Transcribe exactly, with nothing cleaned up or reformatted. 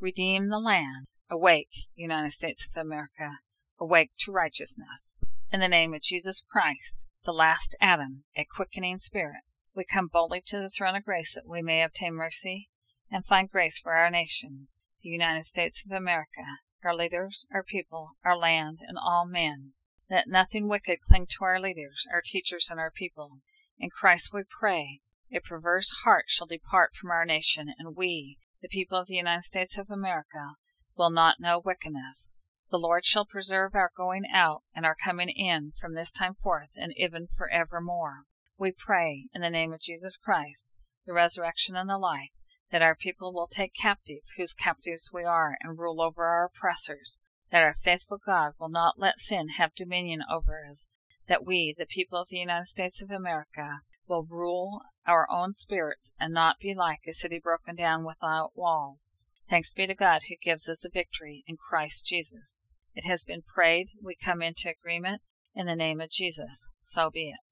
Redeem the land. Awake, United States of America. Awake to righteousness. In the name of Jesus Christ, the last Adam, a quickening spirit, we come boldly to the throne of grace that we may obtain mercy and find grace for our nation, the United States of America, our leaders, our people, our land, and all men. Let nothing wicked cling to our leaders, our teachers, and our people. In Christ we pray. A perverse heart shall depart from our nation, and we, the people of the United States of America, will not know wickedness. The Lord shall preserve our going out and our coming in from this time forth and even forevermore. We pray, in the name of Jesus Christ, the resurrection and the life, that our people will take captive whose captives we are and rule over our oppressors, that our faithful God will not let sin have dominion over us, that we, the people of the United States of America, will rule our own spirits and not be like a city broken down without walls. Thanks be to God who gives us the victory in Christ Jesus. It has been prayed. We come into agreement in the name of Jesus. So be it.